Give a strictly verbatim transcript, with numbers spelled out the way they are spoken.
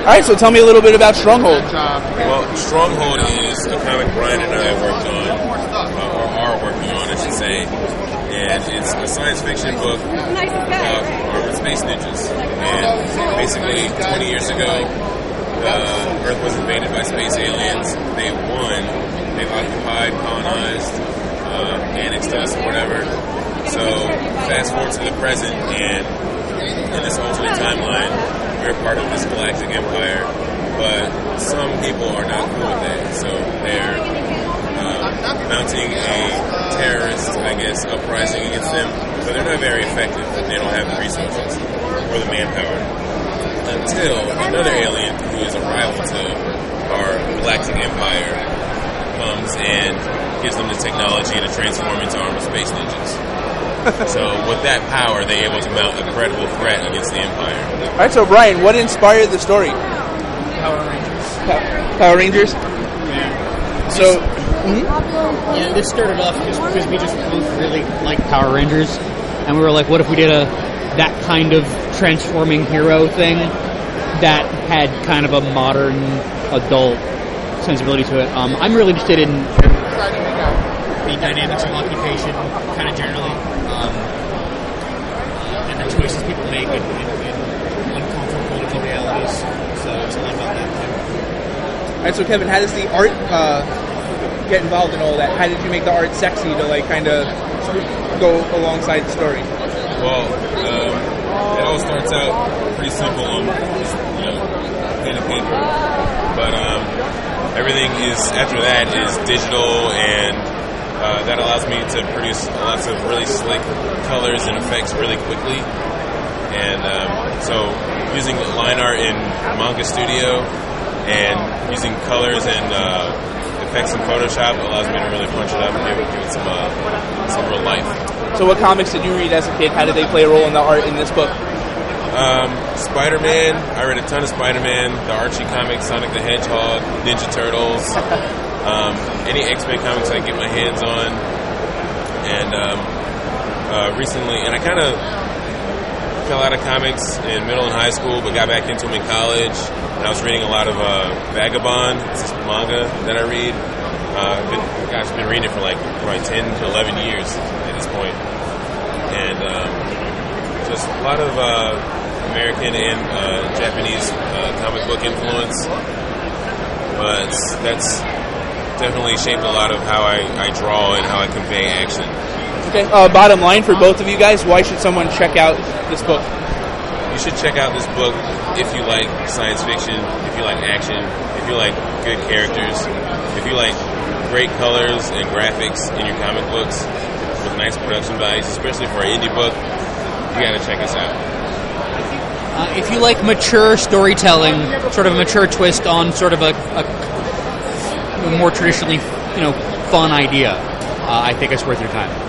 right, so tell me a little bit about Stronghold. Well, Stronghold is a comic Brian and I worked on, uh, or are working on, I should say, and it's a science fiction book about armored space ninjas. And basically, twenty years ago, uh, Earth was invaded by space aliens. They won. They've occupied, colonized, uh, annexed us, or whatever. So, fast forward to the present, and in this alternate timeline, we're part of this galactic empire, but some people are not cool with that. So they're uh, mounting a terrorist, I guess, uprising against them, but they're not very effective. They don't have the resources or the manpower. Until another alien who is a rival to our galactic empire comes and gives them the technology to transform into armored space ninjas. So with that power, they're able to mount a credible threat against the Empire. All right, so Brian, what inspired the story? Power Rangers. Pa- Power Rangers? Yeah. So, mm-hmm. yeah, this started off just because we just both really like Power Rangers, and we were like, what if we did a that kind of transforming hero thing that had kind of a modern adult sensibility to it. Um, I'm really interested in the dynamics of occupation, kind of generally, um, uh, and the choices people make in, in, in uncomfortable political realities. So it's a lot about that. All right, so Kevin, how does the art uh, get involved in all that? How did you make the art sexy to like kind of go alongside the story? Well, um, it all starts out pretty simple, um, just, you know, pen and paper, but um, everything is after that is digital and. Uh, that allows me to produce lots of really slick colors and effects really quickly. And um, so using line art in Manga Studio and using colors and uh, effects in Photoshop allows me to really punch it up and give it, give it some, uh, some real life. So what comics did you read as a kid? How did they play a role in the art in this book? Um, Spider-Man. I read a ton of Spider-Man, the Archie comics, Sonic the Hedgehog, Ninja Turtles. Um, any X-Men comics I get my hands on, and um, uh, recently, and I kind of fell out of comics in middle and high school, but got back into them in college, and I was reading a lot of uh, Vagabond. It's this manga that I read. Uh, I've been, gosh, I've been reading it for like probably ten to eleven years at this point, and um, just a lot of uh, American and uh, Japanese uh, comic book influence, but that's definitely shaped a lot of how I, I draw and how I convey action. Okay. Uh, bottom line for both of you guys, why should someone check out this book? You should check out this book if you like science fiction, if you like action, if you like good characters, if you like great colors and graphics in your comic books with nice production values, especially for an indie book, you gotta check us out. Uh, if you like mature storytelling, sort of a mature twist on sort of a, a more traditionally, you know, fun idea, uh, I think it's worth your time.